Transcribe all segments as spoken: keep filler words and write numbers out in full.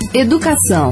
Educação.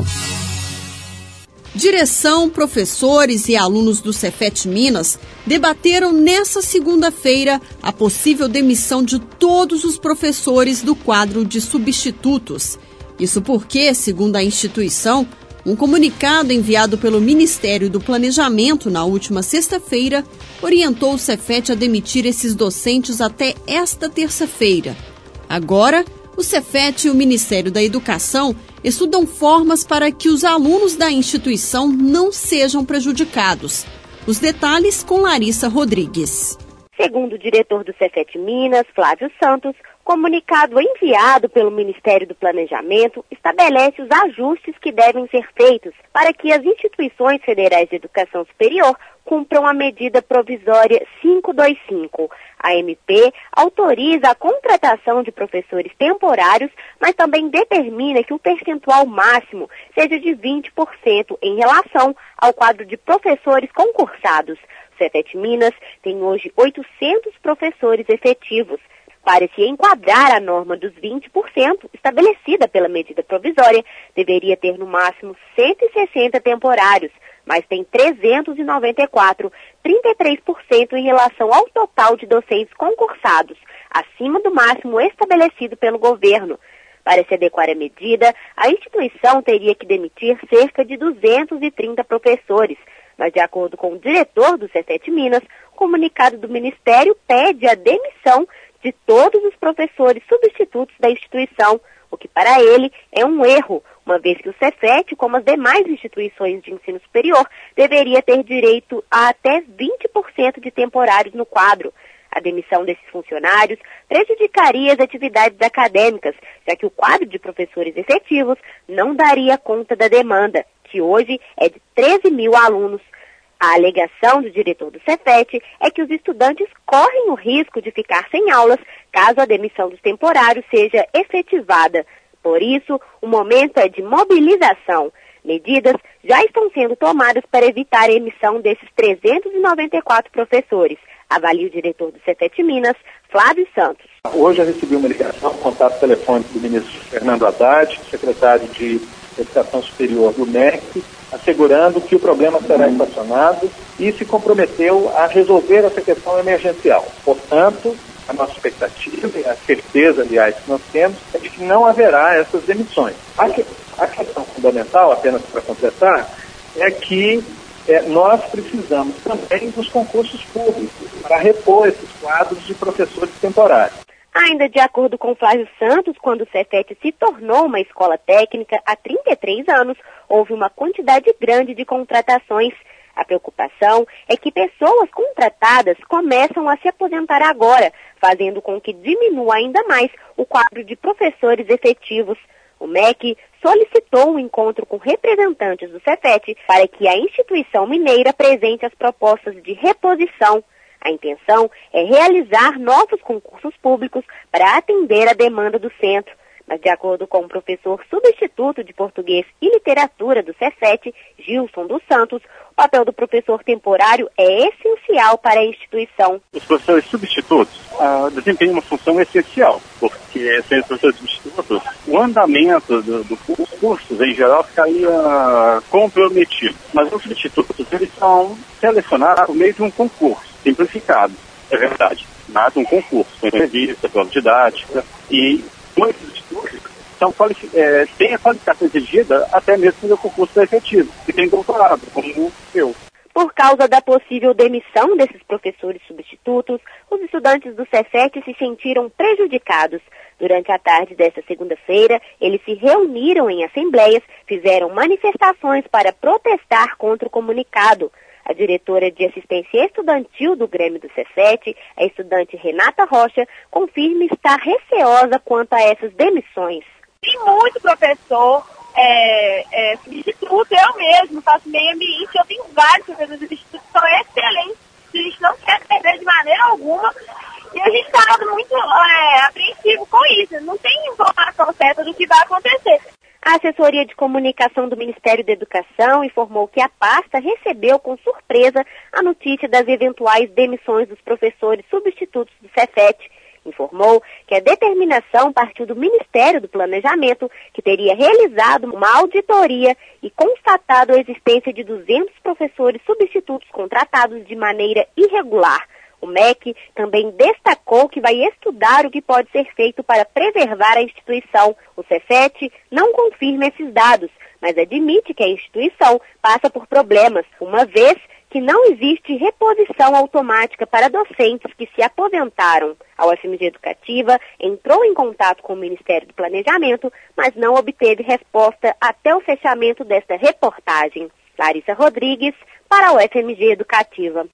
Direção, professores e alunos do Cefet Minas debateram nesta segunda-feira a possível demissão de todos os professores do quadro de substitutos. Isso porque, segundo a instituição, um comunicado enviado pelo Ministério do Planejamento na última sexta-feira orientou o Cefet a demitir esses docentes até esta terça-feira. Agora, o Cefet e o Ministério da Educação estudam formas para que os alunos da instituição não sejam prejudicados. Os detalhes com Larissa Rodrigues. Segundo o diretor do Cefet Minas, Flávio Santos, comunicado enviado pelo Ministério do Planejamento estabelece os ajustes que devem ser feitos para que as instituições federais de educação superior cumpram a medida provisória quinhentos e vinte e cinco. A M P autoriza a contratação de professores temporários, mas também determina que o percentual máximo seja de vinte por cento em relação ao quadro de professores concursados. O Cefet Minas tem hoje oitocentos professores efetivos. Para se enquadrar a norma dos vinte por cento estabelecida pela medida provisória, deveria ter no máximo cento e sessenta temporários, mas tem trezentos e noventa e quatro, trinta e três por cento em relação ao total de docentes concursados, acima do máximo estabelecido pelo governo. Para se adequar à medida, a instituição teria que demitir cerca de duzentos e trinta professores, mas de acordo com o diretor do Cefet Minas, o comunicado do Ministério pede a demissão de todos os professores substitutos da instituição, o que para ele é um erro, uma vez que o Cefet, como as demais instituições de ensino superior, deveria ter direito a até vinte por cento de temporários no quadro. A demissão desses funcionários prejudicaria as atividades acadêmicas, já que o quadro de professores efetivos não daria conta da demanda, que hoje é de treze mil alunos. A alegação do diretor do Cefet é que os estudantes correm o risco de ficar sem aulas caso a demissão dos temporários seja efetivada. Por isso, o momento é de mobilização. Medidas já estão sendo tomadas para evitar a emissão desses trezentos e noventa e quatro professores, avalia o diretor do Cefet Minas, Flávio Santos. Hoje eu recebi uma ligação, um contato telefônico do ministro Fernando Haddad, secretário de Educação Superior do M E C, assegurando que o problema será equacionado e se comprometeu a resolver essa questão emergencial. Portanto, a nossa expectativa, e a certeza, aliás, que nós temos, é de que não haverá essas demissões. A, que, a questão fundamental, apenas para completar, é que é, nós precisamos também dos concursos públicos para repor esses quadros de professores temporários. Ainda de acordo com Flávio Santos, quando o Cefet se tornou uma escola técnica há trinta e três anos, houve uma quantidade grande de contratações. A preocupação é que pessoas contratadas começam a se aposentar agora, fazendo com que diminua ainda mais o quadro de professores efetivos. O M E C solicitou um encontro com representantes do Cefet para que a instituição mineira apresente as propostas de reposição. A intenção é realizar novos concursos públicos para atender a demanda do centro. Mas, de acordo com o professor substituto de português e literatura do Cefet, Gilson dos Santos, o papel do professor temporário é essencial para a instituição. Os professores substitutos ah, desempenham uma função essencial, porque sem os professores substitutos, o andamento do, do cursos, em geral, ficaria comprometido. Mas os substitutos, eles são selecionados por meio de um concurso simplificado, é verdade, mas um concurso, com entrevista, prova didática, e muitos institutos são qualific... é, têm a qualificação exigida até mesmo no concurso efetivo, e tem doutorado, como eu. Por causa da possível demissão desses professores substitutos, os estudantes do Cefet se sentiram prejudicados. Durante a tarde desta segunda-feira, eles se reuniram em assembleias, fizeram manifestações para protestar contra o comunicado. A diretora de assistência estudantil do Grêmio do Cefet, a estudante Renata Rocha, confirma estar receosa quanto a essas demissões. Tem muito professor é, é, substituto, eu mesmo faço meio ambiente, eu tenho vários professores substitutos que são excelentes, que a gente não quer perder de maneira alguma, e a gente está muito é, apreensivo com isso, não tem informação certa do que vai acontecer. A assessoria de comunicação do Ministério da Educação informou que a pasta recebeu com surpresa a notícia das eventuais demissões dos professores substitutos do Cefet. Informou que a determinação partiu do Ministério do Planejamento, que teria realizado uma auditoria e constatado a existência de duzentos professores substitutos contratados de maneira irregular. O M E C também destacou que vai estudar o que pode ser feito para preservar a instituição. O Cefet não confirma esses dados, mas admite que a instituição passa por problemas, uma vez que não existe reposição automática para docentes que se aposentaram. A U F M G Educativa entrou em contato com o Ministério do Planejamento, mas não obteve resposta até o fechamento desta reportagem. Larissa Rodrigues, para a U F M G Educativa.